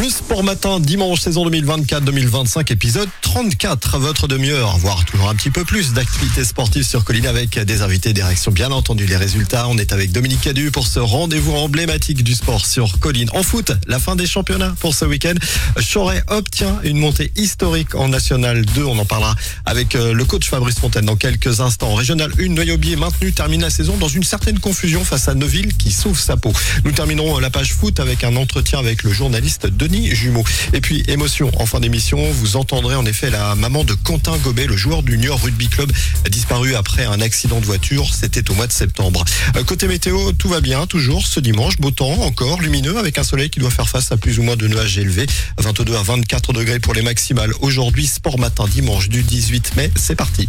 Le Sport Matin, dimanche, saison 2024-2025, épisode 34. Votre demi-heure, voire toujours un petit peu plus d'activités sportives sur Colline avec des invités, des réactions, bien entendu, les résultats. On est avec Dominique Cadu pour ce rendez-vous emblématique du sport sur Colline. En foot, la fin des championnats pour ce week-end. Choret obtient une montée historique en National 2. On en parlera avec le coach Fabrice Fontaine dans quelques instants. En Régional 1, Noyaubier maintenu termine la saison dans une certaine confusion face à Neuville qui sauve sa peau. Nous terminerons la page foot avec un entretien avec le journaliste Denis Jumeau. Et puis, émotion, en fin d'émission, vous entendrez en effet la maman de Quentin Gobet, le joueur du Niort Rugby Club, disparu après un accident de voiture. C'était au mois de septembre. Côté météo, tout va bien, toujours ce dimanche. Beau temps, encore lumineux, avec un soleil qui doit faire face à plus ou moins de nuages élevés. 22 à 24 degrés pour les maximales. Aujourd'hui, Sport Matin, dimanche du 18 mai. C'est parti.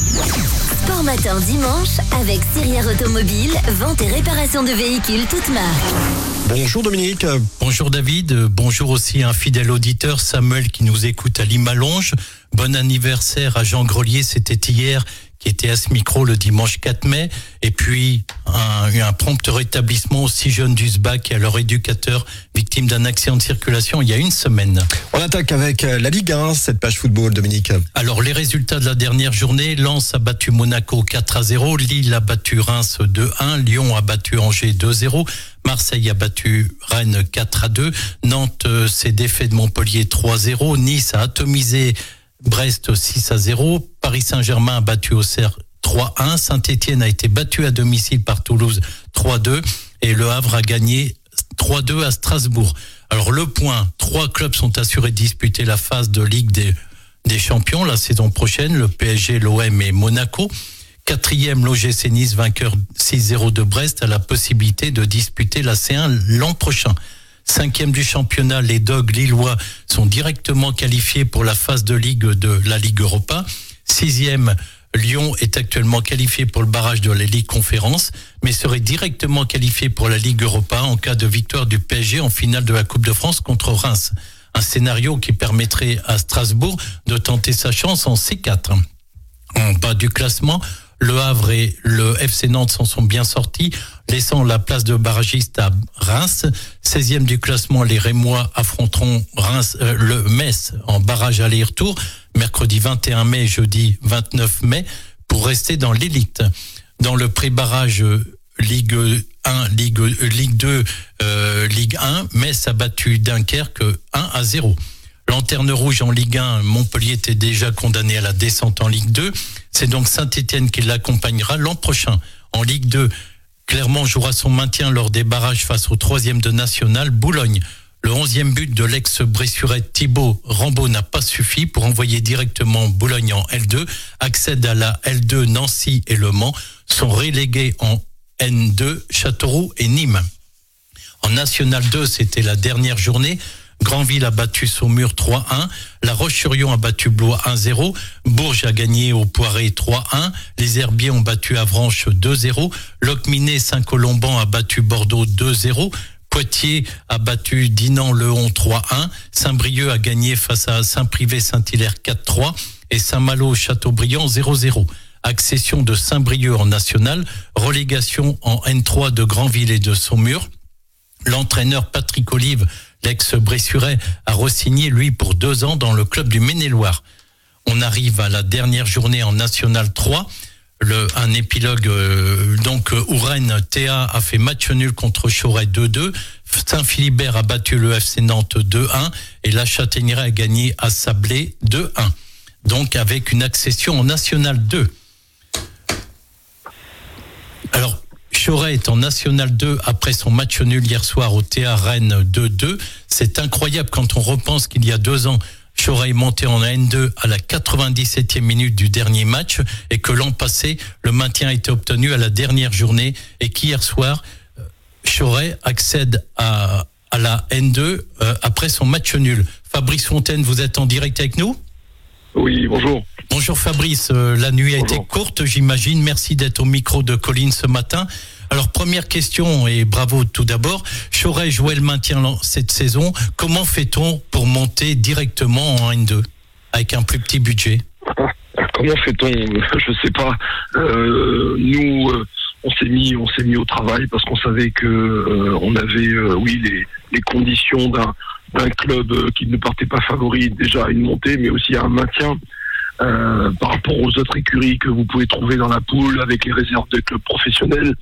Sport Matin dimanche avec Sirière Automobile, vente et réparation de véhicules toutes marques. Bonjour Dominique. Bonjour David, bonjour aussi un fidèle auditeur Samuel qui nous écoute à Limalonge. Bon anniversaire à Jean Grelier, c'était hier, qui était à ce micro le dimanche 4 mai. Et puis un prompt rétablissement aux 6 jeunes du SBAC et à leur éducateur victime d'un accident de circulation il y a une semaine. On attaque avec la Ligue 1, cette page football, Dominique. Alors les résultats de la dernière journée, Lens a battu Monaco 4-0, Lille a battu Reims 2-1, Lyon a battu Angers 2-0, Marseille a battu Rennes 4-2, Nantes s'est défait de Montpellier 3-0, Nice a atomisé Brest 6-0, Paris Saint-Germain a battu Auxerre 3-1, Saint-Étienne a été battu à domicile par Toulouse 3-2 et Le Havre a gagné 3-2 à Strasbourg. Alors le point, 3 clubs sont assurés de disputer la phase de Ligue des Champions la saison prochaine, le PSG, l'OM et Monaco. 4e, l'OGC Nice, vainqueur 6-0 de Brest, a la possibilité de disputer la C1 l'an prochain. 5e du championnat, les Dogs lillois sont directement qualifiés pour la phase de Ligue de la Ligue Europa. 6e, Lyon est actuellement qualifié pour le barrage de la Ligue Conférence, mais serait directement qualifié pour la Ligue Europa en cas de victoire du PSG en finale de la Coupe de France contre Reims. Un scénario qui permettrait à Strasbourg de tenter sa chance en C4. En bas du classement, Le Havre et le FC Nantes s'en sont bien sortis, laissant la place de barragiste à Reims. 16e du classement, les Rémois affronteront le Metz en barrage aller-retour, mercredi 21 mai, jeudi 29 mai, pour rester dans l'élite. Dans le pré-barrage Ligue 1, Ligue 2, Ligue 1, Metz a battu Dunkerque 1-0. Lanterne rouge en Ligue 1, Montpellier était déjà condamné à la descente en Ligue 2. C'est donc Saint-Étienne qui l'accompagnera l'an prochain. En Ligue 2, Clermont jouera son maintien lors des barrages face au 3e de National, Boulogne. Le 11e but de l'ex-Bressurais Thibaut Rambaud n'a pas suffi pour envoyer directement Boulogne en L2. Accède à la L2, Nancy et Le Mans sont relégués en N2, Châteauroux et Nîmes. En National 2, c'était la dernière journée. Granville a battu Saumur 3-1, La Roche-sur-Yon a battu Blois 1-0, Bourges a gagné au Poiré 3-1, les Herbiers ont battu Avranches 2-0, Locminé Saint-Colomban a battu Bordeaux 2-0, Poitiers a battu Dinan-le-Hon 3-1, Saint-Brieuc a gagné face à Saint-Privé-Saint-Hilaire 4-3 et Saint-Malo-Châteaubriand 0-0. Accession de Saint-Brieuc en national, relégation en N3 de Granville et de Saumur. L'entraîneur Patrick Olive, l'ex-Bressurais, a re-signé, lui, pour 2 ans dans le club du Maine-et-Loire. On arrive à la dernière journée en National 3. Un épilogue, où Rennes TA a fait match nul contre Choret 2-2. Saint-Philibert a battu le FC Nantes 2-1 et la Châtaigneraie a gagné à Sablé 2-1. Donc avec une accession en National 2. Alors, Choret est en National 2 après son match nul hier soir au TA Rennes 2-2. C'est incroyable quand on repense qu'il y a 2 ans, Choret est monté en N2 à la 97e minute du dernier match et que l'an passé, le maintien a été obtenu à la dernière journée et qu'hier soir, Choret accède à la N2 après son match nul. Fabrice Fontaine, vous êtes en direct avec nous ? Oui, bonjour. Bonjour Fabrice, la nuit a été courte, j'imagine. Merci d'être au micro de Colline ce matin. Alors première question et bravo tout d'abord. Choret jouait le maintien cette saison. Comment fait-on pour monter directement en N2 avec un plus petit budget ? Comment fait-on ? Je sais pas. Nous, on s'est mis au travail parce qu'on savait que on avait, les conditions d'un club qui ne partait pas favori déjà à une montée, mais aussi à un maintien. Par rapport aux autres écuries que vous pouvez trouver dans la poule avec les réserves de clubs professionnels,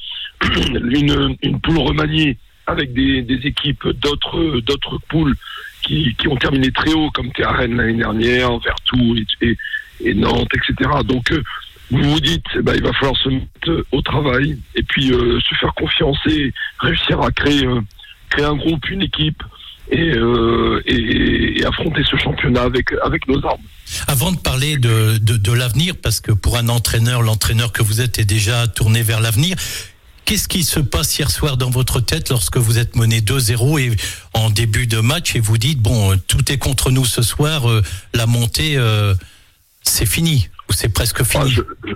une poule remaniée avec des équipes d'autres poules qui ont terminé très haut, comme Rennes l'année dernière, Vertou et Nantes, etc. Donc vous vous dites, il va falloir se mettre au travail et puis se faire confiance et réussir à créer un groupe, une équipe et affronter ce championnat avec nos armes. Avant de parler de l'avenir, parce que pour un entraîneur, l'entraîneur que vous êtes est déjà tourné vers l'avenir, qu'est-ce qui se passe hier soir dans votre tête lorsque vous êtes mené 2-0 et en début de match et vous dites, tout est contre nous ce soir, la montée, c'est fini, ou c'est presque fini?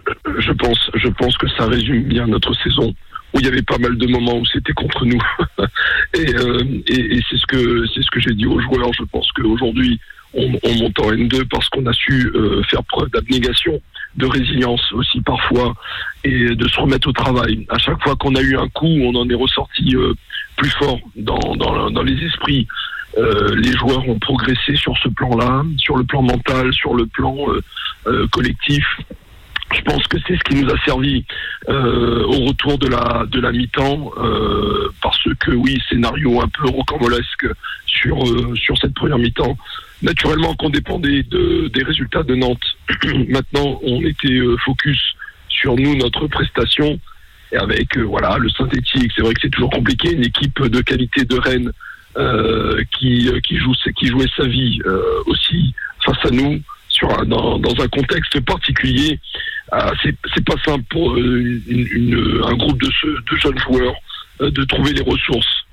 Je pense que ça résume bien notre saison, où il y avait pas mal de moments où c'était contre nous. et c'est ce que j'ai dit aux joueurs. Je pense qu'aujourd'hui, on monte en N2 parce qu'on a su faire preuve d'abnégation, de résilience aussi parfois, et de se remettre au travail. À chaque fois qu'on a eu un coup, on en est ressorti plus fort dans les esprits. Les joueurs ont progressé sur ce plan-là, sur le plan mental, sur le plan collectif. Je pense que c'est ce qui nous a servi au retour de la mi-temps, parce que oui, scénario un peu rocambolesque sur cette première mi-temps. Naturellement qu'on dépendait des résultats de Nantes. Maintenant, on était focus sur nous, notre prestation, et avec le synthétique. C'est vrai que c'est toujours compliqué, une équipe de qualité de Rennes qui jouait sa vie aussi face à nous dans un contexte particulier. C'est pas simple pour un groupe de jeunes joueurs de trouver les ressources.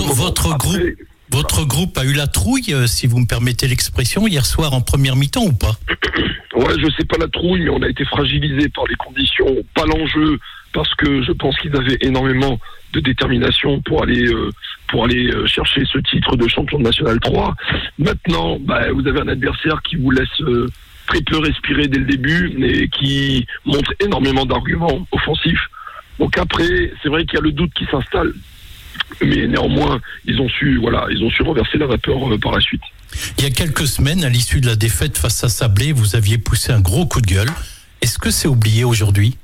Votre groupe a eu la trouille, si vous me permettez l'expression, hier soir en première mi-temps ou pas? Ouais, je sais pas la trouille, mais on a été fragilisé par les conditions, pas l'enjeu, parce que je pense qu'ils avaient énormément de détermination pour aller chercher ce titre de champion de National 3. Maintenant, vous avez un adversaire qui vous laisse très peu respirer dès le début, mais qui montre énormément d'arguments offensifs. Donc après, c'est vrai qu'il y a le doute qui s'installe. Mais néanmoins, ils ont su renverser la vapeur par la suite. Il y a quelques semaines, à l'issue de la défaite face à Sablé, vous aviez poussé un gros coup de gueule. Est-ce que c'est oublié aujourd'hui?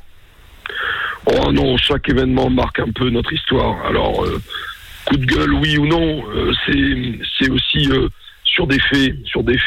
Oh non, chaque événement marque un peu notre histoire. Alors, coup de gueule, oui ou non, c'est aussi sur des faits,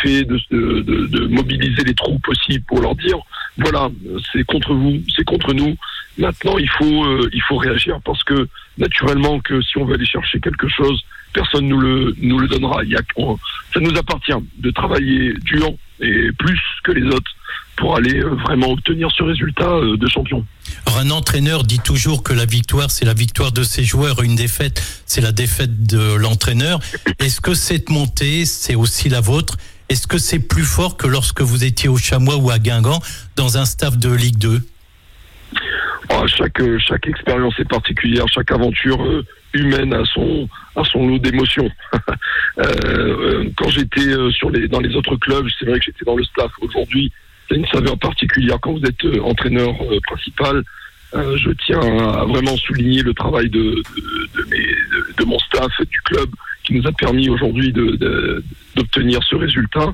de mobiliser les troupes aussi pour leur dire, voilà, c'est contre vous, c'est contre nous. Maintenant, il faut réagir parce que naturellement que si on veut aller chercher quelque chose, personne nous le donnera. Ça nous appartient de travailler dur et plus que les autres pour aller vraiment obtenir ce résultat de champion. Alors un entraîneur dit toujours que la victoire, c'est la victoire de ses joueurs, une défaite, c'est la défaite de l'entraîneur. Est-ce que cette montée, c'est aussi la vôtre? Est-ce que c'est plus fort que lorsque vous étiez au Chamois ou à Guingamp dans un staff de Ligue 2? Chaque expérience est particulière, chaque aventure humaine a son lot d'émotions. Quand j'étais dans les autres clubs, c'est vrai que j'étais dans le staff. Aujourd'hui, c'est une saveur particulière quand vous êtes entraîneur principal. Je tiens à vraiment souligner le travail de mon staff, du club, qui nous a permis aujourd'hui d'obtenir ce résultat.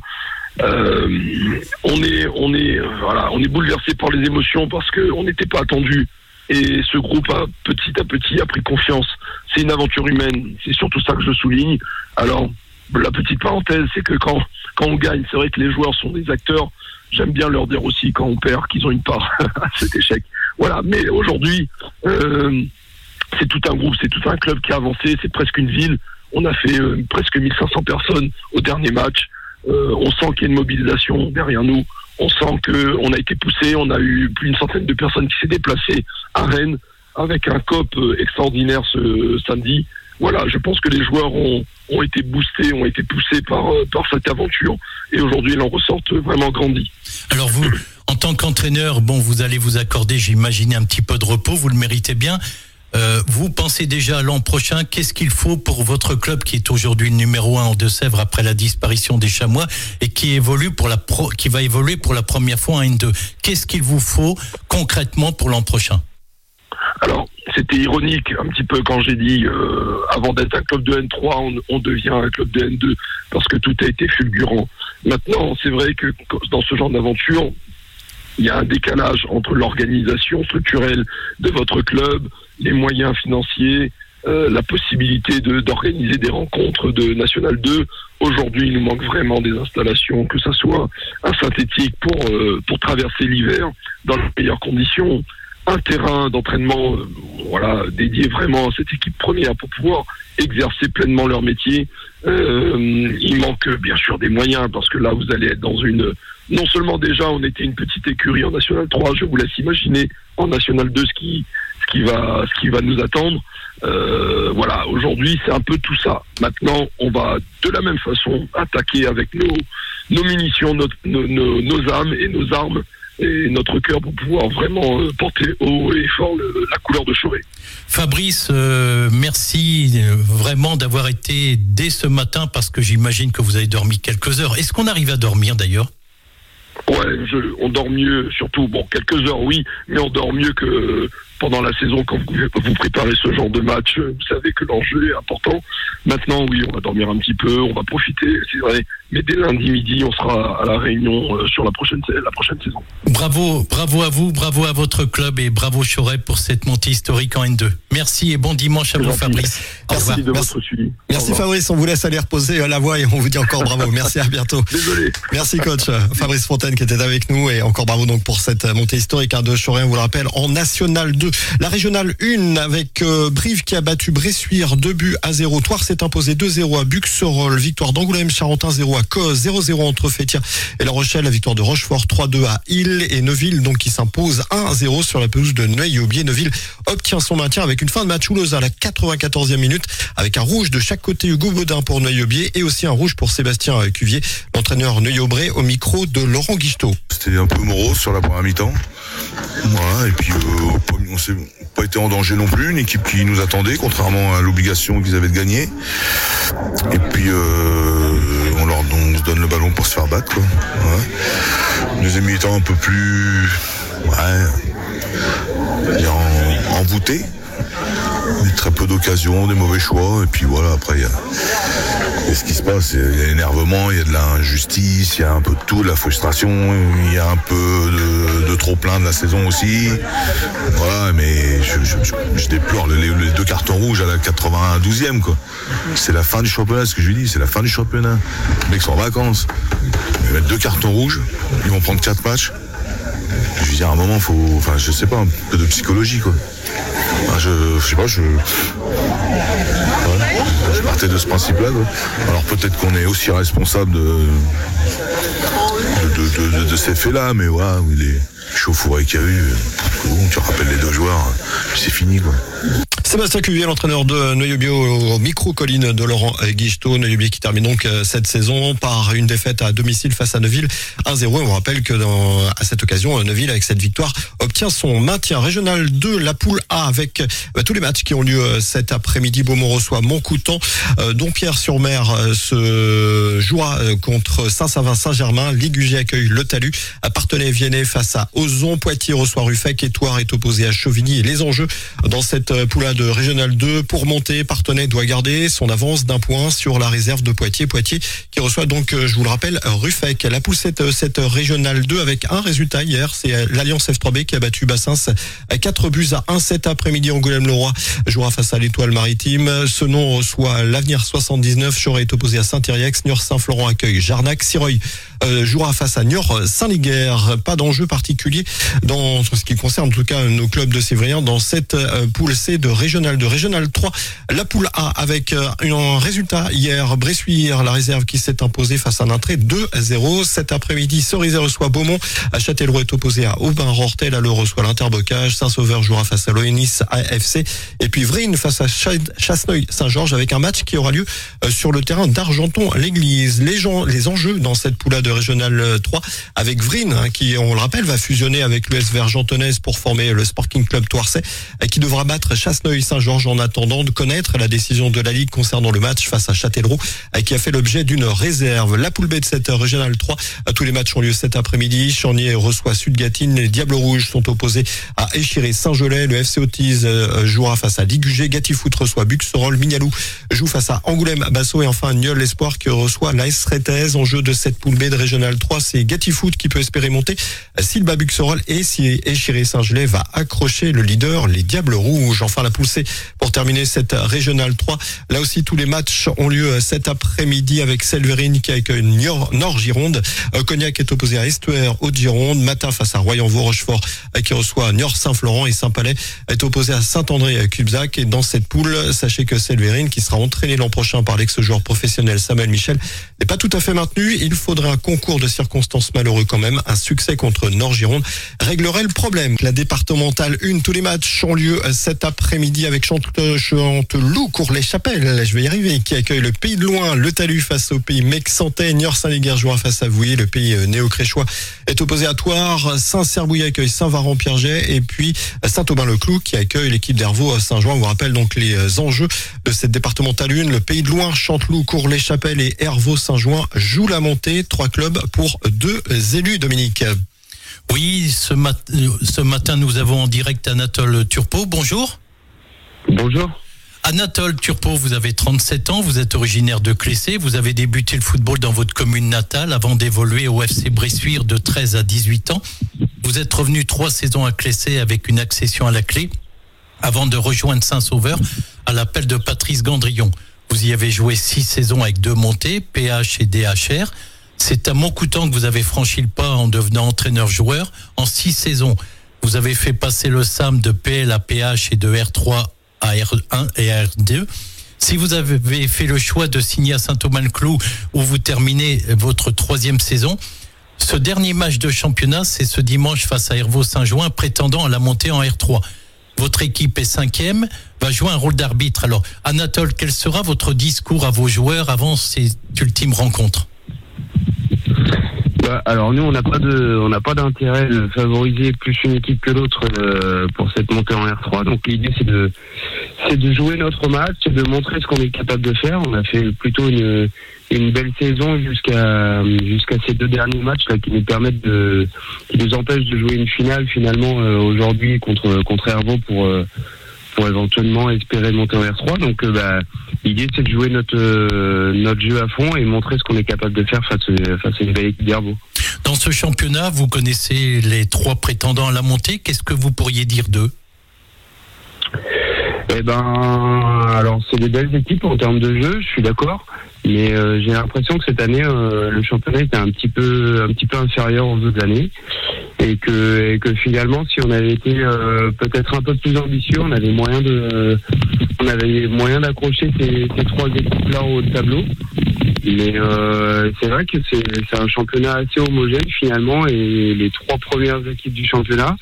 On est bouleversé par les émotions parce qu'on n'était pas attendu et ce groupe a petit à petit pris confiance. C'est une aventure humaine, c'est surtout ça que je souligne. Alors la petite parenthèse, c'est que quand on gagne, c'est vrai que les joueurs sont des acteurs. J'aime bien leur dire aussi quand on perd qu'ils ont une part à cet échec. Voilà, mais aujourd'hui c'est tout un groupe, c'est tout un club qui a avancé, c'est presque une ville. On a fait presque 1500 personnes au dernier match. On sent qu'il y a une mobilisation derrière nous. On sent qu'on a été poussé. On a eu plus d'une centaine de personnes qui s'est déplacées à Rennes avec un COP extraordinaire ce samedi. Voilà, je pense que les joueurs ont été boostés, ont été poussés par cette aventure. Et aujourd'hui, ils en ressortent vraiment grandis. Alors vous, en tant qu'entraîneur, vous allez vous accorder, j'imagine, un petit peu de repos. Vous le méritez bien. Vous pensez déjà à l'an prochain, qu'est-ce qu'il faut pour votre club qui est aujourd'hui le numéro 1 en Deux-Sèvres après la disparition des Chamois et qui va évoluer pour la première fois en N2? Qu'est-ce qu'il vous faut concrètement pour l'an prochain? Alors, c'était ironique un petit peu quand j'ai dit avant d'être un club de N3, on devient un club de N2 parce que tout a été fulgurant. Maintenant, c'est vrai que dans ce genre d'aventure, il y a un décalage entre l'organisation structurelle de votre club, les moyens financiers, la possibilité d'organiser des rencontres de National 2. Aujourd'hui, il nous manque vraiment des installations, que ce soit un synthétique pour traverser l'hiver dans les meilleures conditions, un terrain d'entraînement dédié vraiment à cette équipe première pour pouvoir exercer pleinement leur métier. Il manque bien sûr des moyens parce que là, vous allez être dans non seulement déjà, on était une petite écurie en National 3, je vous laisse imaginer en National 2 ce qui va nous attendre. Aujourd'hui, c'est un peu tout ça. Maintenant, on va de la même façon attaquer avec nos munitions, nos âmes et nos armes et notre cœur pour pouvoir vraiment porter haut et fort la couleur de Choré. Fabrice, merci vraiment d'avoir été dès ce matin parce que j'imagine que vous avez dormi quelques heures. Est-ce qu'on arrive à dormir d'ailleurs ? Ouais, on dort mieux, surtout, quelques heures oui, mais on dort mieux que pendant la saison quand vous préparez ce genre de match. Vous savez que l'enjeu est important. Maintenant, oui, on va dormir un petit peu, on va profiter, c'est vrai. Mais dès lundi midi, on sera à la Réunion sur la prochaine saison. Bravo à vous, bravo à votre club et bravo Choré pour cette montée historique en N2. Merci et bon dimanche à vous, Fabrice. Merci de votre suivi. Merci Fabrice, on vous laisse aller reposer la voix et on vous dit encore bravo. Merci, à bientôt. Désolé. Merci coach Fabrice Fontaine qui était avec nous et encore bravo donc pour cette montée historique de Choré, on vous le rappelle, en National 2. La Régionale 1 avec Brive qui a battu Bressuire 2-0. Thouars s'est imposé 2-0 à Buxerolles. Victoire d'Angoulême-Charentin 0 à Cause. 0-0 entre Fétia et La Rochelle. La victoire de Rochefort 3-2 à Île et Neuville donc qui s'impose 1-0 sur la pelouse de Neuilly-Aubier. Neuville obtient son maintien avec une fin de match houleuse à la 94e minute avec un rouge de chaque côté. Hugo Baudin pour Neuilly-Aubier et aussi un rouge pour Sébastien Cuvier, l'entraîneur Neuilly-Aubrey au micro de Laurent Guichetot. C'était un peu morose sur la première mi-temps. Voilà, et puis on s'est pas été en danger non plus, une équipe qui nous attendait, contrairement à l'obligation qu'ils avaient de gagner. Et puis on se donne le ballon pour se faire battre, quoi. Ouais. Deuxième mi-temps un peu plus envoûté. Très peu d'occasions, des mauvais choix, et puis voilà, après il y a ce qui se passe, il y a l'énervement, il y a de l'injustice, il y a un peu de tout, de la frustration, il y a un peu de trop plein de la saison aussi. Voilà, mais je déplore les 2 cartons rouges à la 92e, quoi. C'est la fin du championnat, ce que je lui dis, c'est la fin du championnat. Les mecs sont en vacances. Ils vont mettre 2 cartons rouges, ils vont prendre 4 matchs. Je veux dire, à un moment, je sais pas, un peu de psychologie, quoi. Je sais pas, je partais de ce principe-là, quoi. Alors peut-être qu'on est aussi responsable de ces faits-là, mais voilà, les chauffourées qu'il y a eu, tu rappelles les 2 joueurs, c'est fini, quoi. Sébastien Cuvier, l'entraîneur de Neuilly-Aubier au micro-colline de Laurent Guichetot. Neuilly-Aubier qui termine donc cette saison par une défaite à domicile face à Neuville 1-0. Et on rappelle que à cette occasion, Neuville, avec cette victoire, obtient son maintien. Régional 2, la poule A avec tous les matchs qui ont lieu cet après-midi. Beaumont reçoit Montcoutan. Dompierre-sur-Mer se jouera contre Saint-Savin-Saint-Germain. Ligugé accueille le Talus. Parthenay-Viennet face à Ozon. Poitiers reçoit Ruffec. Étoire est opposé à Chauvigny. Et les enjeux dans cette poule A de Régional 2 pour monter. Parthenay doit garder son avance d'1 point sur la réserve de Poitiers. Poitiers qui reçoit donc, je vous le rappelle, Ruffec. La poule cette Régional 2 avec un résultat hier, c'est l'Alliance F3B qui a battu Bassins à 4-1 cet après-midi. Angoulême-le-Roi jouera face à l'Étoile Maritime. Senon reçoit l'Avenir 79. Choré est opposé à Saint-Iriex. Niort-Saint-Florent accueille Jarnac. Sireuil jouera face à Niort-Saint-Liguerre. Pas d'enjeu particulier dans ce qui concerne en tout cas nos clubs de Sévrien dans cette poule C de Régional 2. Régional 3, la poule A avec un résultat hier. Bressuire, la réserve qui s'est imposée face à Nintré 2-0. Cet après-midi, Cerizay reçoit Beaumont. Châtellerault est opposé à Aubin-Rortel. Le reçoit l'Interbocage. Saint-Sauveur jouera face à l'ONIS AFC. Et puis Vrine face à Chasseneuil-Saint-Georges avec un match qui aura lieu sur le terrain d'Argenton-l'Église. Les enjeux dans cette poule A de Régional 3 avec Vrine qui, on le rappelle, va fusionner avec l'US Vergentonnaise pour former le Sporting Club Thouarçais qui devra battre 4, Chasseneuil-Saint-Georges en attendant de connaître la décision de la Ligue concernant le match face à Châtellerault qui a fait l'objet d'une réserve. La poule B de cette Régionale 3, tous les matchs ont lieu cet après-midi. Charnier reçoit Sud-Gatine, les Diables Rouges sont opposés à Échiré-Saint-Gelais, le FC Autise jouera face à Ligugé, Gatifoot reçoit Buxerolles, Mignalou joue face à Angoulême-Basso et enfin Nieul l'Espoir qui reçoit l'AS Réthez. En jeu de cette poule B de Régionale 3, c'est Gatifoot qui peut espérer monter si le Buxerolles et si Échiré-Saint-Gelais va accrocher le leader, les Diables Rouges. Enfin la poule C pour terminer cette Régionale 3. Là aussi tous les matchs ont lieu cet après-midi avec Selverine qui accueille Nord-Gironde. Cognac est opposé à Estuaire, Haute-Gironde. Matin face à Royan-Vaux, Rochefort qui reçoit Niort-Saint-Florent et Saint-Palais est opposé à Saint-André-Cubzac. Et dans cette poule, sachez que Selverine, qui sera entraîné l'an prochain par l'ex-joueur professionnel Samuel Michel, n'est pas tout à fait maintenu. Il faudrait un concours de circonstances malheureux quand même. Un succès contre Nord-Gironde réglerait le problème. La départementale 1, tous les matchs ont lieu cet après-midi avec Chanteloup, Courlet-Chapelle, je vais y arriver, qui accueille le Pays de Loing, le Talus face au Pays Mexantais, Niort-Saint-Léguer jouera face à Vouillé, le Pays Néo-Créchois est opposé à Thouars, Saint-Cerbouillet accueille Saint-Varan-Pierget et puis Saint-Aubin-le-Clou qui accueille l'équipe d'Hervaux Saint-Jouin. On vous rappelle donc les enjeux de cette départementale 1, le Pays de Loing, Chanteloup, Courlet-Chapelle et Hervaux Saint-Jouin jouent la montée, 3 clubs pour 2 élus, Dominique. Oui, ce matin nous avons en direct Anatole Turpot. Bonjour. Bonjour. Anatole Turpot, vous avez 37 ans, vous êtes originaire de Clessé, vous avez débuté le football dans votre commune natale avant d'évoluer au FC Bressuire de 13 à 18 ans. Vous êtes revenu 3 saisons à Clessé avec une accession à la clé avant de rejoindre Saint-Sauveur à l'appel de Patrice Gandrillon. Vous y avez joué 6 saisons avec 2 montées, PH et DHR. C'est à Montcoutan que vous avez franchi le pas en devenant entraîneur-joueur. En 6 saisons, vous avez fait passer le SAM de PL à PH et de R3 à R1 et R2. Si vous avez fait le choix de signer à Saint-Aubin-le-Clou où vous terminez votre 3e saison, ce dernier match de championnat, c'est ce dimanche face à Hervaux Saint-Jouin, prétendant à la montée en R3. Votre équipe est 5e, va jouer un rôle d'arbitre. Alors, Anatole, quel sera votre discours à vos joueurs avant ces ultimes rencontres ? Alors nous, on n'a pas d'intérêt de favoriser plus une équipe que l'autre pour cette montée en R3. Donc l'idée c'est de jouer notre match, c'est de montrer ce qu'on est capable de faire. On a fait plutôt une belle saison jusqu'à ces 2 derniers matchs là qui nous empêchent de jouer une finale finalement aujourd'hui contre Hervaux pour éventuellement espérer monter en R3. Donc l'idée c'est de jouer notre jeu à fond et montrer ce qu'on est capable de faire face à une belle équipe d'Hervaux. Dans ce championnat, vous connaissez les 3 prétendants à la montée. Qu'est-ce que vous pourriez dire d'eux ? Alors c'est des belles équipes en termes de jeu, je suis d'accord. Mais j'ai l'impression que cette année le championnat était un petit peu inférieur aux autres années et que finalement si on avait été peut-être un peu plus ambitieux, on avait moyen d'accrocher ces 3 équipes là au haut de tableau. Mais c'est vrai que c'est un championnat assez homogène finalement et les 3 premières équipes du championnat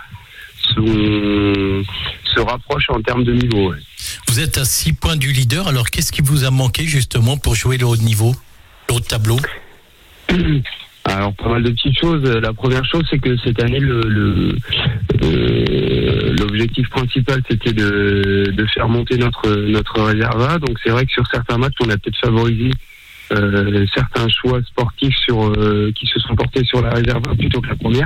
se rapprochent en termes de niveau. Ouais. Vous êtes à 6 points du leader, alors qu'est-ce qui vous a manqué justement pour jouer le haut de niveau, le haut de tableau ? Alors pas mal de petites choses. La première chose c'est que cette année l'objectif principal c'était de faire monter notre réserva. Donc c'est vrai que sur certains matchs on a peut-être favorisé certains choix sportifs qui se sont portés sur la réserva plutôt que la première.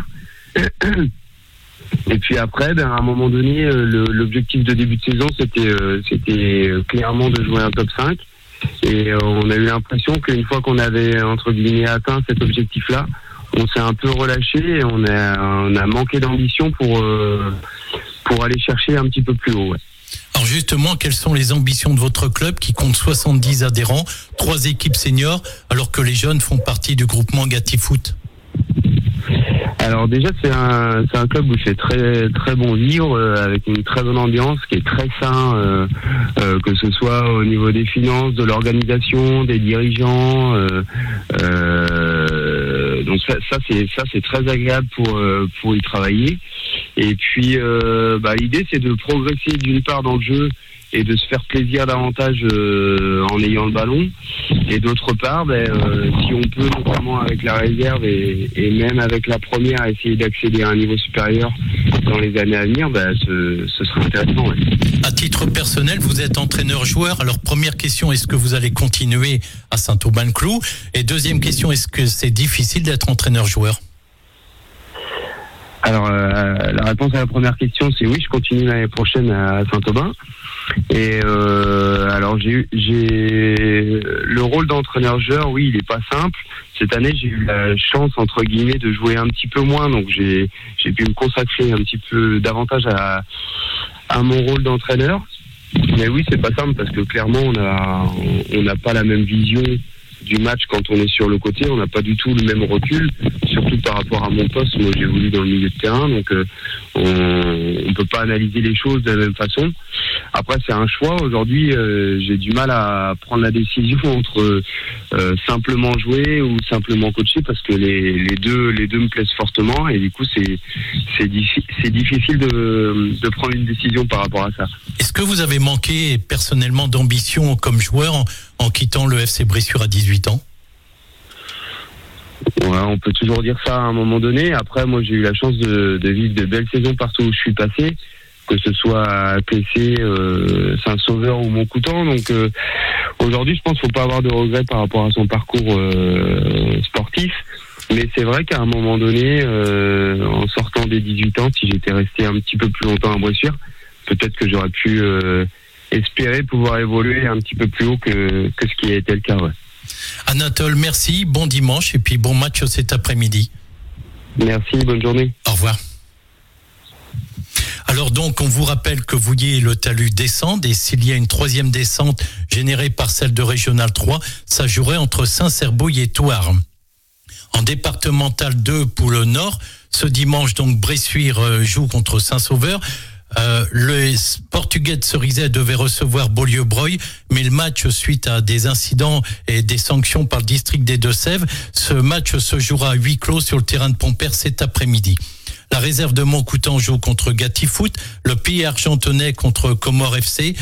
Et puis après, à un moment donné, l'objectif de début de saison, c'était clairement de jouer un top 5. Et on a eu l'impression qu'une fois qu'on avait, entre guillemets, atteint cet objectif-là, on s'est un peu relâché et on a manqué d'ambition pour aller chercher un petit peu plus haut. Ouais. Alors justement, quelles sont les ambitions de votre club qui compte 70 adhérents, 3 équipes seniors, alors que les jeunes font partie du groupement Gatifoot ? Alors déjà c'est un club où il fait très très bon vivre avec une très bonne ambiance qui est très sain que ce soit au niveau des finances, de l'organisation, des dirigeants donc ça c'est très agréable pour y travailler et puis l'idée c'est de progresser d'une part dans le jeu et de se faire plaisir davantage en ayant le ballon. Et d'autre part, si on peut, notamment avec la réserve et même avec la première, essayer d'accéder à un niveau supérieur dans les années à venir, ce serait intéressant. Ouais. À titre personnel, vous êtes entraîneur-joueur. Alors, première question, est-ce que vous allez continuer à Saint-Aubin-le-Cloud ? Et deuxième question, est-ce que c'est difficile d'être entraîneur-joueur ? Alors, la réponse à la première question, c'est oui, je continue l'année prochaine à Saint-Aubin. Et alors, j'ai le rôle d'entraîneur-joueur, oui, il est pas simple. Cette année, j'ai eu la chance, entre guillemets, de jouer un petit peu moins, donc j'ai pu me consacrer un petit peu davantage à mon rôle d'entraîneur. Mais oui, c'est pas simple parce que clairement, on n'a pas la même vision du match quand on est sur le côté, on n'a pas du tout le même recul, surtout par rapport à mon poste. Moi, j'ai évolué dans le milieu de terrain, donc on peut pas analyser les choses de la même façon. Après, c'est un choix. Aujourd'hui, j'ai du mal à prendre la décision entre simplement jouer ou simplement coacher parce que les deux me plaisent fortement et du coup, c'est difficile de prendre une décision par rapport à ça. Est-ce que vous avez manqué personnellement d'ambition comme joueur en quittant le FC Bressuire à 18 ans ? Ouais, on peut toujours dire ça à un moment donné. Après, moi, j'ai eu la chance de vivre de belles saisons partout où je suis passé, que ce soit à PC, Saint-Sauveur ou Montcoutan. Donc, aujourd'hui, je pense qu'il ne faut pas avoir de regrets par rapport à son parcours sportif. Mais c'est vrai qu'à un moment donné, en sortant des 18 ans, si j'étais resté un petit peu plus longtemps à Bressuire, peut-être que j'aurais pu espérer pouvoir évoluer un petit peu plus haut que ce qui a été le cas. Ouais. Anatole, merci, bon dimanche et puis bon match cet après-midi. Merci, bonne journée. Au revoir. Alors donc, on vous rappelle que Vouillé et le Talus descendent et s'il y a une troisième descente générée par celle de Régional 3, ça jouerait entre Saint-Cerbouille et Thouars. En départemental 2 pour le Nord, ce dimanche donc Bressuire joue contre Saint-Sauveur. Le Portugais de Cerizay devait recevoir Beaulieu-Broglie, mais le match, suite à des incidents et des sanctions par le district des Deux-Sèvres, ce match se jouera à huis clos sur le terrain de Pompère cet après-midi. La réserve de Montcoutan joue contre Gatifoot, le Pays Argentonnais contre Comore FC,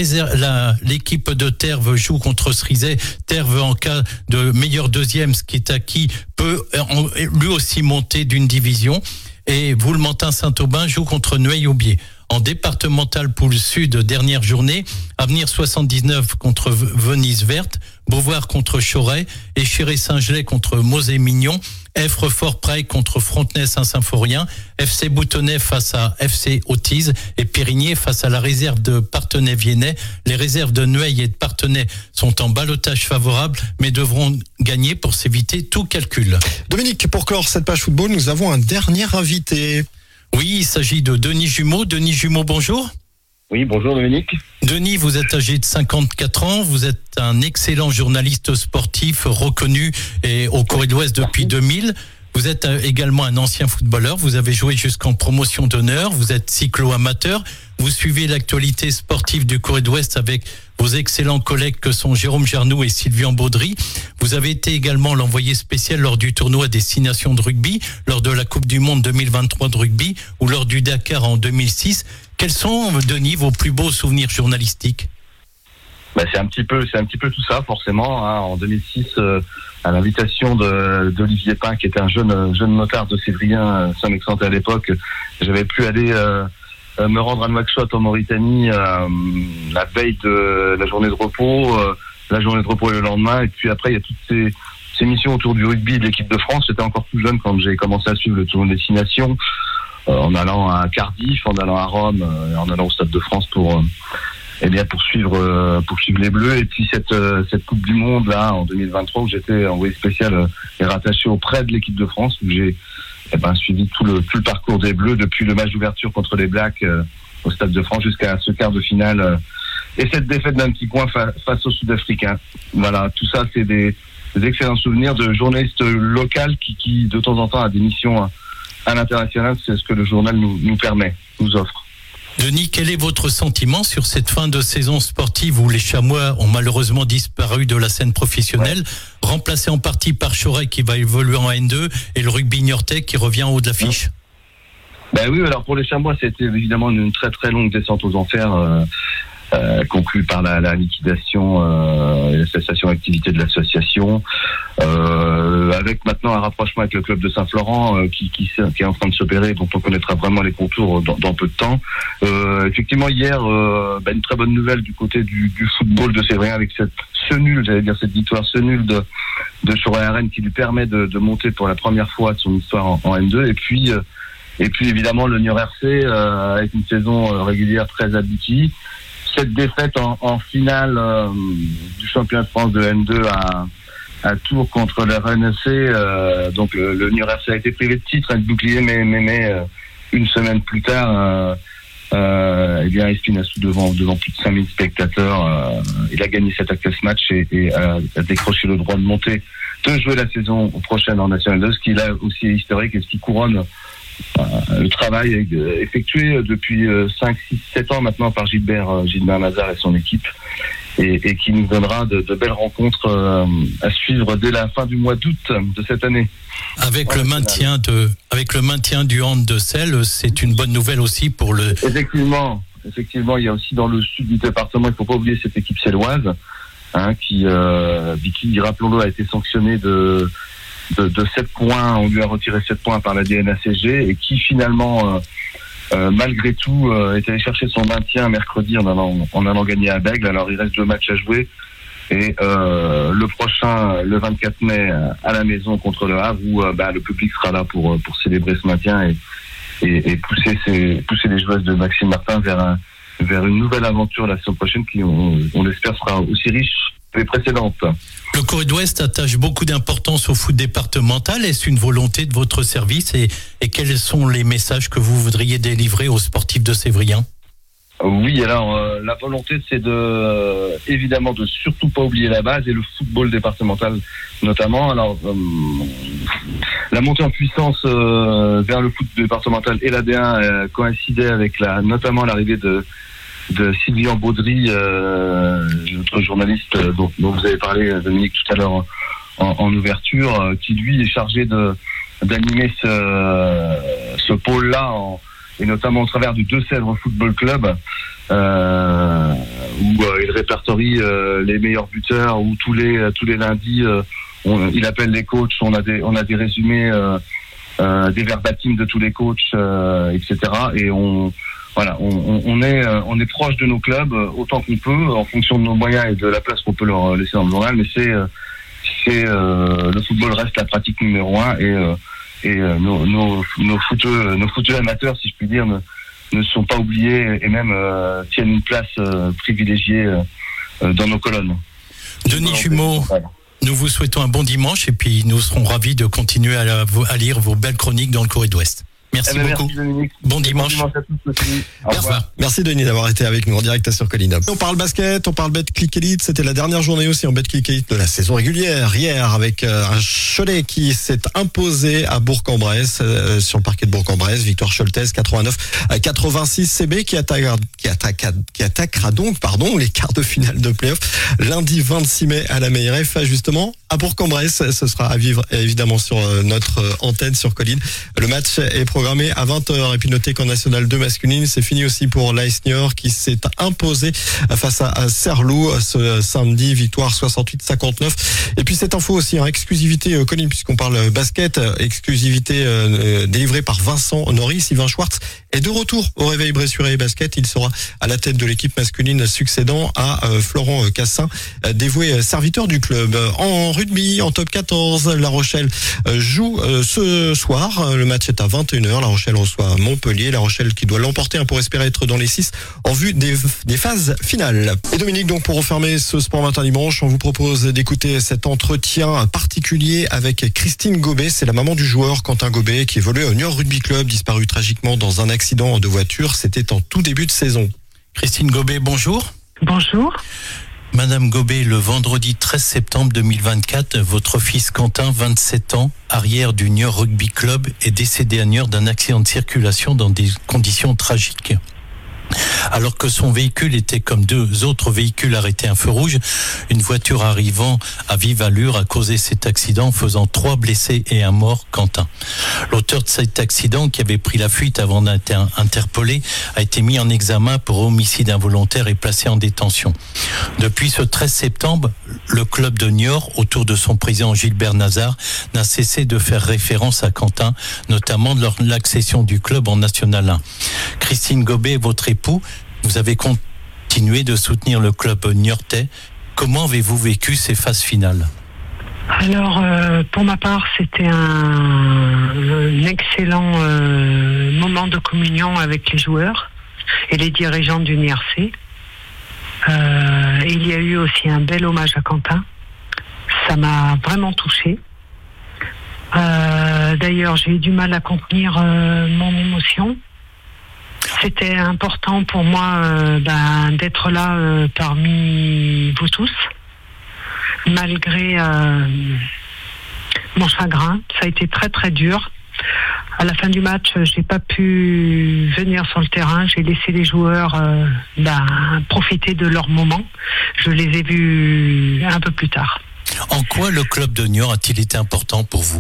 l'équipe de Terve joue contre Cerizay. Terve, en cas de meilleur deuxième, ce qui est acquis, peut lui aussi monter d'une division. Et Voulementin-Saint-Aubin joue contre Nueil-Aubier. En départemental poule sud, dernière journée, Avenir 79 contre Venise Verte, Beauvoir contre Choret, Échiré-Saint-Gelais contre Mosée-Mignon, Effrefort-Praille contre Frontenay-Saint-Symphorien, FC Boutonnet face à FC Autise et Périgné face à la réserve de Parthenay-Viennet. Les réserves de Nueil et de Parthenay sont en ballottage favorable, mais devront gagner pour s'éviter tout calcul. Dominique, pour clore cette page football, nous avons un dernier invité. Oui, il s'agit de Denis Jumeau. Denis Jumeau, bonjour. Oui, bonjour Dominique. Denis, vous êtes âgé de 54 ans, vous êtes un excellent journaliste sportif reconnu et au Corée de l'Ouest depuis 2000. Vous êtes également un ancien footballeur, vous avez joué jusqu'en promotion d'honneur, vous êtes cyclo-amateur, vous suivez l'actualité sportive du Corée de l'Ouest avec vos excellents collègues que sont Jérôme Jarnoux et Sylvian Baudry. Vous avez été également l'envoyé spécial lors du tournoi Destination de rugby, lors de la Coupe du Monde 2023 de rugby ou lors du Dakar en 2006. Quels sont, Denis, vos plus beaux souvenirs journalistiques ? C'est un petit peu tout ça, forcément. En 2006, à l'invitation d'Olivier Pin, qui était un jeune motard de Sévrien, Saint-Mexanté à l'époque, j'avais pu aller me rendre à Nouakchott en Mauritanie la veille de la journée de repos, et le lendemain. Et puis après, il y a toutes ces missions autour du rugby et de l'équipe de France. J'étais encore plus jeune quand j'ai commencé à suivre le tournoi de destination, en allant à Cardiff, en allant à Rome, en allant au Stade de France pour suivre les Bleus. Et puis cette Coupe du Monde là en 2023 où j'étais envoyé spécial et rattaché auprès de l'équipe de France, où j'ai suivi tout le parcours des Bleus depuis le match d'ouverture contre les Blacks au Stade de France jusqu'à ce quart de finale et cette défaite d'un petit point face aux Sud-Africains. Voilà, tout ça c'est des excellents souvenirs de journalistes locaux qui de temps en temps a des missions à l'international. C'est ce que le journal nous permet, nous offre. Denis, quel est votre sentiment sur cette fin de saison sportive où les Chamois ont malheureusement disparu de la scène professionnelle, remplacés en partie par Choret qui va évoluer en N2 et le rugby niortais qui revient en haut de l'affiche? Oui, alors pour les Chamois, c'était évidemment une très très longue descente aux enfers, conclue par la liquidation et la cessation d'activité de l'association. avec maintenant un rapprochement avec le club de Saint-Florent qui est en train de s'opérer, dont on connaîtra vraiment les contours dans peu de temps. Effectivement, hier, une très bonne nouvelle du côté du football de Sévrien avec cette victoire nul de Choret-Arène qui lui permet de monter pour la première fois de son histoire en N2. Et puis évidemment le Niort RC avec une saison régulière très aboutie. Cette défaite en finale du championnat de France de N2 à Tours contre le RNC. Donc le Niort RC a été privé de titre avec bouclier, mais une semaine plus tard, Espinassou devant plus de 5000 spectateurs, il a gagné cet match et a décroché le droit de monter, de jouer la saison prochaine en National 2, ce qui là aussi est historique et ce qui couronne le travail effectué depuis 5, 6, 7 ans maintenant par Gilbert Mazard et son équipe et qui nous donnera de belles rencontres à suivre dès la fin du mois d'août de cette année. Avec le maintien du hand de Selles, c'est une bonne nouvelle aussi pour le... Effectivement, il y a aussi dans le sud du département, il ne faut pas oublier cette équipe selloise qui, rappelons-le, a été sanctionnée de 7 points, on lui a retiré 7 points par la DNACG et qui finalement, malgré tout, est allé chercher son maintien mercredi en allant gagner à Bègle. Alors il reste 2 matchs à jouer et le prochain, le 24 mai, à la maison contre le Havre où le public sera là pour célébrer ce maintien et pousser les joueuses de Maxime Martin vers une nouvelle aventure la saison prochaine qui, on l'espère, sera aussi riche que les précédentes. Le Corée d'Ouest attache beaucoup d'importance au foot départemental. Est-ce une volonté de votre service et quels sont les messages que vous voudriez délivrer aux sportifs de Sévrien ? Oui, alors la volonté c'est évidemment de surtout pas oublier la base et le football départemental notamment. Alors la montée en puissance vers le foot départemental et la D1 coïncidait avec notamment l'arrivée de Sylvian Baudry, notre journaliste dont vous avez parlé, Dominique, tout à l'heure en ouverture, qui lui est chargé d'animer ce pôle-là, et notamment au travers du Deux-Sèvres Football Club, où il répertorie les meilleurs buteurs, où tous les lundis, il appelle les coachs, on a des résumés, des verbatims de tous les coachs, etc. Et on est proche de nos clubs autant qu'on peut en fonction de nos moyens et de la place qu'on peut leur laisser dans le journal, mais le football reste la pratique numéro 1 et nos footeux amateurs, si je puis dire, ne sont pas oubliés et même tiennent une place privilégiée dans nos colonnes. Denis Jumeau, nous vous souhaitons un bon dimanche et puis nous serons ravis de continuer à lire vos belles chroniques dans le Corée d'Ouest. Merci beaucoup. Merci, bon dimanche. Bon dimanche à tous aussi. Au revoir. Merci Denis d'avoir été avec nous en direct sur Colline. On parle basket, on parle Betclic Elite. C'était la dernière journée aussi en Betclic Elite de la saison régulière. Hier avec un Cholet qui s'est imposé à Bourg-en-Bresse sur le parquet de Bourg-en-Bresse. Victoire choletaise 89-86. CB qui attaquera donc les quarts de finale de play-off lundi 26 mai à la MAIRF justement à Bourg-en-Bresse. Ce sera à vivre évidemment sur notre antenne sur Colline. Le match est programmé à 20h. Et puis notez qu'en National 2 masculine, c'est fini aussi pour l'AS Niort qui s'est imposé face à Serlou ce samedi, victoire 68-59. Et puis cette info aussi, exclusivité Colline, puisqu'on parle basket, exclusivité délivrée par Vincent Norris. Sylvain Schwartz est de retour au réveil Bressuret basket. Il sera à la tête de l'équipe masculine succédant à Florent Cassin, dévoué serviteur du club. En rugby, en top 14, La Rochelle joue ce soir. Le match est à 21h. La Rochelle reçoit Montpellier. La Rochelle qui doit l'emporter pour espérer être dans les 6 en vue des phases finales. Et Dominique, donc pour refermer ce Sport Matin Dimanche, on vous propose d'écouter cet entretien particulier avec Christine Gobet. C'est la maman du joueur Quentin Gobet qui évoluait au Niort Rugby Club, disparu tragiquement dans un accident de voiture. C'était en tout début de saison. Christine Gobet, bonjour. Bonjour. Madame Gobet, le vendredi 13 septembre 2024, votre fils Quentin, 27 ans, arrière du Niort Rugby Club, est décédé à Niort d'un accident de circulation dans des conditions tragiques. Alors que son véhicule était comme 2 autres véhicules arrêtés à un feu rouge, une voiture arrivant à vive allure a causé cet accident, faisant 3 blessés et 1 mort, Quentin. L'auteur de cet accident, qui avait pris la fuite avant d'être interpellé, a été mis en examen pour homicide involontaire et placé en détention. Depuis ce 13 septembre, le club de Niort, autour de son président Gilbert Nazar, n'a cessé de faire référence à Quentin, notamment lors de l'accession du club en National 1. Christine Gobet, votre époux, vous avez continué de soutenir le club niortais. Comment avez-vous vécu ces phases finales ? Alors, pour ma part, c'était un excellent moment de communion avec les joueurs et les dirigeants du NIRC. Il y a eu aussi un bel hommage à Quentin. Ça m'a vraiment touchée. D'ailleurs, j'ai eu du mal à contenir mon émotion. C'était important pour moi d'être là parmi vous tous, malgré mon chagrin. Ça a été très très dur. À la fin du match, j'ai pas pu venir sur le terrain. J'ai laissé les joueurs profiter de leur moment. Je les ai vus un peu plus tard. En quoi le club de Niort a-t-il été important pour vous ?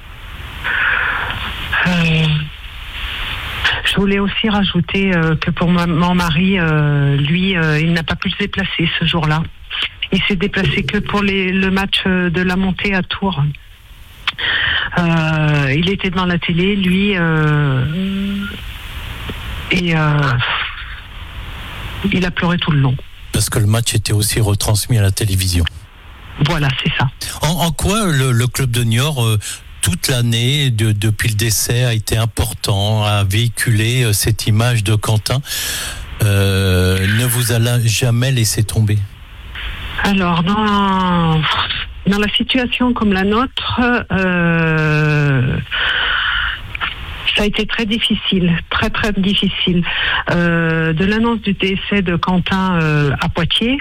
Je voulais aussi rajouter que pour mon mari, lui, il n'a pas pu se déplacer ce jour-là. Il s'est déplacé que pour le match de la montée à Tours. Il était devant la télé, lui, et il a pleuré tout le long. Parce que le match était aussi retransmis à la télévision. Voilà, c'est ça. En quoi le club de Niort, toute l'année, depuis le décès, a été important à véhiculer cette image de Quentin, ne vous a jamais laissé tomber ? Alors, dans la situation comme la nôtre, ça a été très difficile, très très difficile. De l'annonce du décès de Quentin à Poitiers,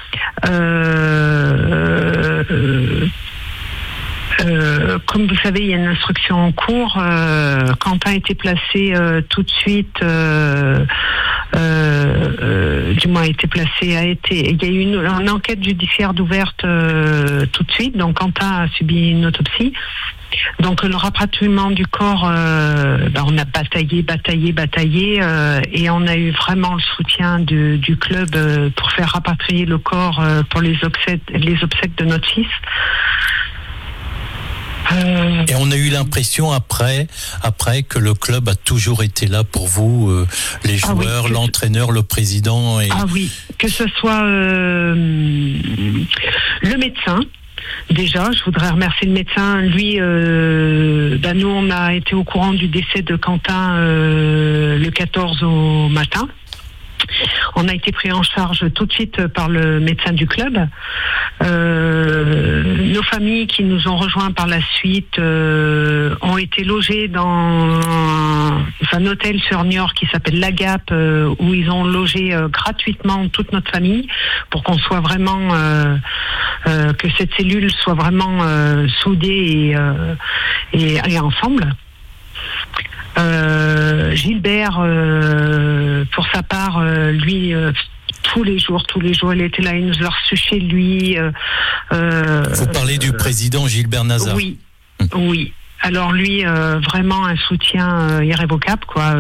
comme vous savez, il y a une instruction en cours. Quentin a été placé tout de suite, il y a eu une enquête judiciaire d'ouverte tout de suite. Donc Quentin a subi une autopsie. Donc le rapatriement du corps, on a bataillé, et on a eu vraiment le soutien du club pour faire rapatrier le corps pour les obsèques de notre fils. Et on a eu l'impression après que le club a toujours été là pour vous, les joueurs, l'entraîneur, le président. Ah oui, que ce soit le médecin. Déjà, je voudrais remercier le médecin. Lui, nous, on a été au courant du décès de Quentin le 14 au matin. On a été pris en charge tout de suite par le médecin du club. Nos familles qui nous ont rejoints par la suite ont été logées dans un hôtel sur Niort qui s'appelle La Gap, où ils ont logé gratuitement toute notre famille pour qu'on soit vraiment que cette cellule soit vraiment soudée et ensemble. Gilbert, pour sa part, lui, tous les jours, il était là, il nous a reçus chez lui. Vous parlez du président Gilbert Nazar. Oui. Alors lui, vraiment un soutien irrévocable, quoi.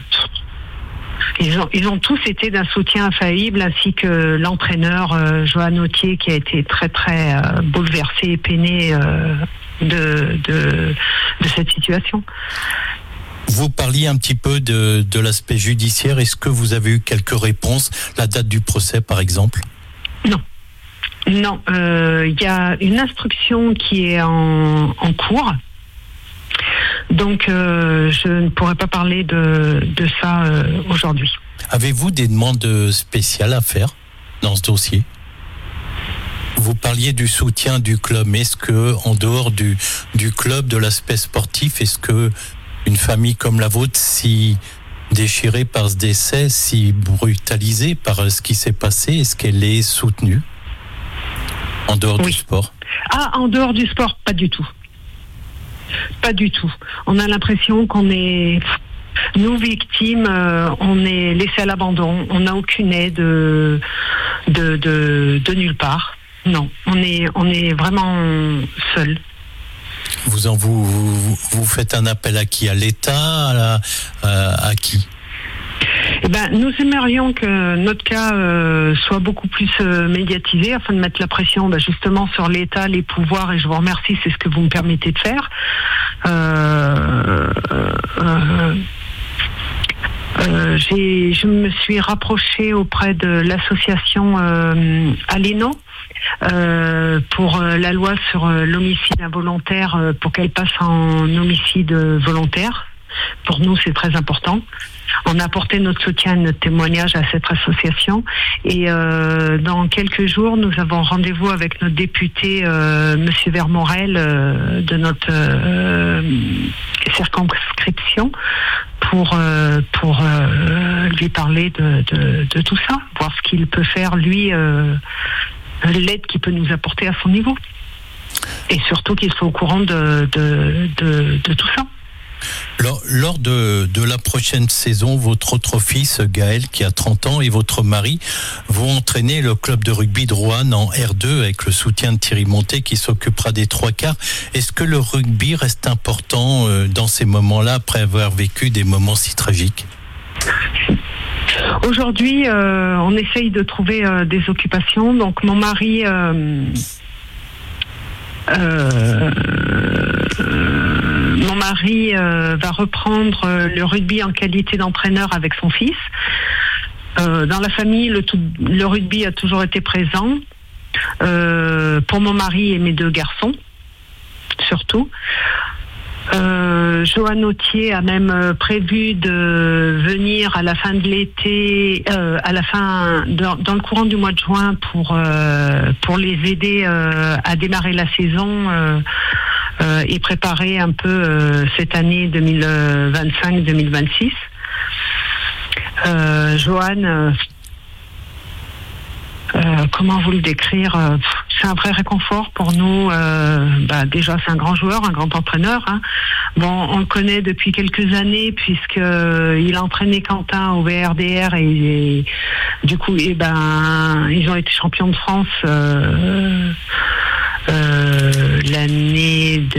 Ils ont tous été d'un soutien infaillible, ainsi que l'entraîneur Johan Autier, qui a été très très bouleversé et peiné de cette situation. Vous parliez un petit peu de l'aspect judiciaire. Est-ce que vous avez eu quelques réponses ? La date du procès, par exemple ? Non. Il y a une instruction qui est en cours. Donc, je ne pourrais pas parler de ça aujourd'hui. Avez-vous des demandes spéciales à faire dans ce dossier ? Vous parliez du soutien du club. Est-ce que, en dehors du club, de l'aspect sportif, est-ce que une famille comme la vôtre, si déchirée par ce décès, si brutalisée par ce qui s'est passé, est-ce qu'elle est soutenue en dehors du sport ? En dehors du sport, pas du tout. Pas du tout. On a l'impression qu'on est... nous victimes, on est laissés à l'abandon. On n'a aucune aide de nulle part. Non, on est vraiment seuls. Vous faites un appel à qui? À l'État? À qui? Nous aimerions que notre cas soit beaucoup plus médiatisé afin de mettre la pression justement sur l'État, les pouvoirs, et je vous remercie, c'est ce que vous me permettez de faire. Je me suis rapprochée auprès de l'association Aleno pour la loi sur l'homicide involontaire, pour qu'elle passe en homicide volontaire. Pour nous, c'est très important. On a apporté notre soutien et notre témoignage à cette association. Et dans quelques jours, nous avons rendez-vous avec notre député, Monsieur Vermorel, de notre circonscription, pour lui parler de tout ça, voir ce qu'il peut faire, lui, l'aide qu'il peut nous apporter à son niveau. Et surtout qu'il soit au courant de tout ça. Lors de la prochaine saison, votre autre fils, Gaël, qui a 30 ans, et votre mari vont entraîner le club de rugby de Roanne en R2 avec le soutien de Thierry Montet qui s'occupera des 3/4. Est-ce que le rugby reste important dans ces moments-là, après avoir vécu des moments si tragiques? Aujourd'hui, on essaye de trouver des occupations. Donc mon mari... mon mari va reprendre le rugby en qualité d'entraîneur avec son fils. Dans la famille, le rugby a toujours été présent. Pour mon mari et mes 2 garçons, surtout. Johan Autier a même prévu de venir à la fin de l'été, dans le courant du mois de juin pour les aider à démarrer la saison et préparer un peu cette année 2025-2026. Johan, comment vous le décrire? C'est un vrai réconfort pour nous. Déjà, c'est un grand joueur, un grand entraîneur. Bon, on le connaît depuis quelques années puisqu'il a entraîné Quentin au VRDR et du coup, ils ont été champions de France l'année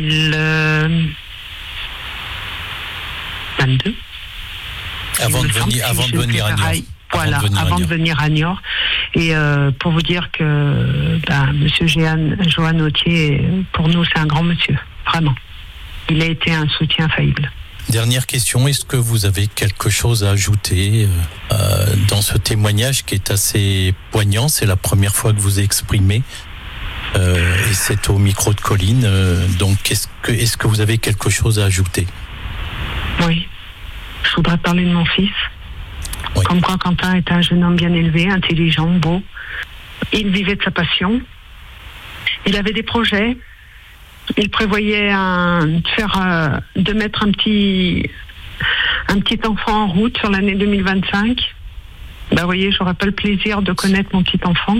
2022. Avant de venir à Niort. Voilà, avant de venir à Niort. Et pour vous dire que Monsieur Johan Autier, pour nous, c'est un grand monsieur, vraiment. Il a été un soutien infaillible. Dernière question, est-ce que vous avez quelque chose à ajouter dans ce témoignage qui est assez poignant? C'est la première fois que vous exprimez et c'est au micro de Colline. Donc, est-ce que vous avez quelque chose à ajouter? Oui, je voudrais parler de mon fils. Oui. Comme quoi Quentin est un jeune homme bien élevé, intelligent, beau. Il vivait de sa passion. Il avait des projets. Il prévoyait de mettre un petit enfant en route sur l'année 2025. Vous voyez, j'aurais pas le plaisir de connaître mon petit enfant.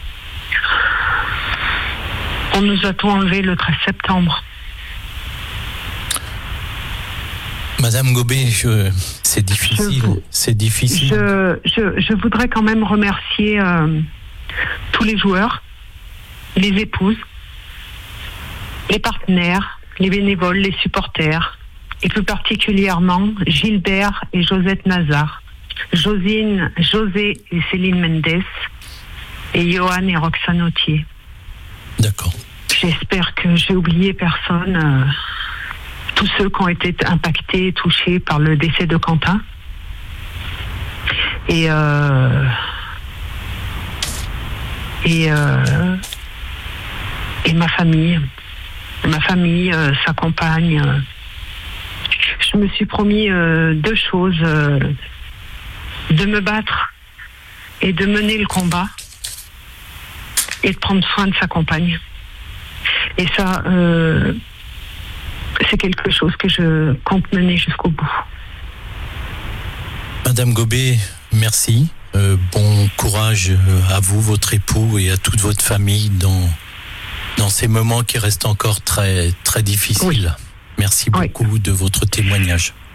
On nous a tout enlevé le 13 septembre. Madame Gobet, c'est difficile. Je voudrais quand même remercier tous les joueurs, les épouses, les partenaires, les bénévoles, les supporters, et plus particulièrement Gilbert et Josette Nazar, José et Céline Mendes, et Johan et Roxane Autier. D'accord. J'espère que j'ai oublié personne. Tous ceux qui ont été impactés, touchés par le décès de Quentin. Et ma famille. Ma famille, sa compagne. Je me suis promis 2 choses. De me battre et de mener le combat. Et de prendre soin de sa compagne. Et ça... c'est quelque chose que je compte mener jusqu'au bout. Madame Gobet, merci. Bon courage à vous, votre époux et à toute votre famille dans ces moments qui restent encore très, très difficiles. Oui. Merci beaucoup de votre témoignage.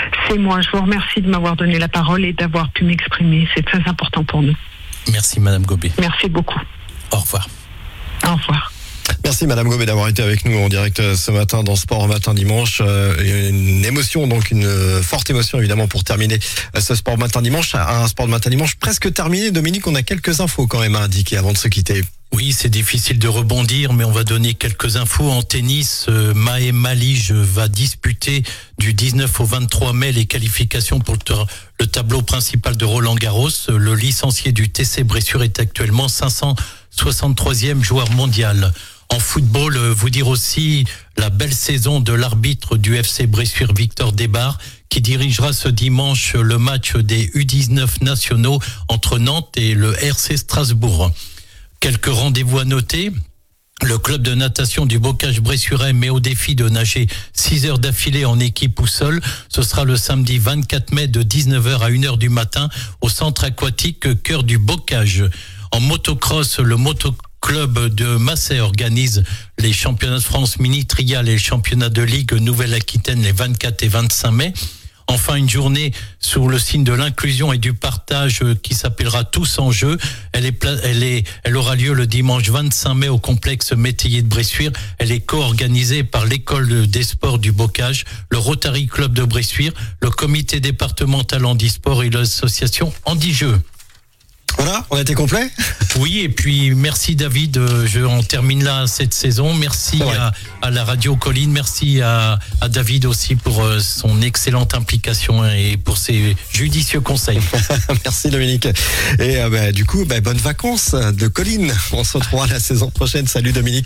c'est moi. Je vous remercie de m'avoir donné la parole et d'avoir pu m'exprimer. C'est très important pour nous. Merci Madame Gobet. Merci beaucoup. Au revoir. Au revoir. Merci Madame Gobet d'avoir été avec nous en direct ce matin dans Sport Matin Dimanche. Une émotion, donc une forte émotion évidemment pour terminer ce Sport Matin Dimanche. Un Sport Matin Dimanche presque terminé. Dominique, on a quelques infos quand même à indiquer avant de se quitter. Oui, c'est difficile de rebondir, mais on va donner quelques infos. En tennis, Maë Malige va disputer du 19 au 23 mai les qualifications pour le tableau principal de Roland-Garros. Le licencié du TC Bressuire est actuellement 563e joueur mondial. En football, vous dire aussi la belle saison de l'arbitre du FC Bressuire, Victor Desbarres, qui dirigera ce dimanche le match des U19 nationaux entre Nantes et le RC Strasbourg. Quelques rendez-vous à noter. Le club de natation du Bocage Bressuirais met au défi de nager 6 heures d'affilée en équipe ou seul. Ce sera le samedi 24 mai de 19h à 1h du matin au centre aquatique Cœur du Bocage. En motocross, le motoclub de Massé organise les championnats de France mini-trial et le championnat de Ligue Nouvelle-Aquitaine les 24 et 25 mai. Enfin, une journée sous le signe de l'inclusion et du partage qui s'appellera Tous en jeu. Elle aura lieu le dimanche 25 mai au complexe métayer de Bressuire. Elle est co-organisée par l'école des sports du Bocage, le Rotary Club de Bressuire, le comité départemental handisport et l'association Handi-Jeux. Voilà, on a été complet. Oui, et puis merci David, on termine là cette saison. Merci à la radio Colline, merci à David aussi pour son excellente implication et pour ses judicieux conseils. Merci Dominique. Et du coup, bonnes vacances de Colline. On se retrouvera la saison prochaine. Salut Dominique.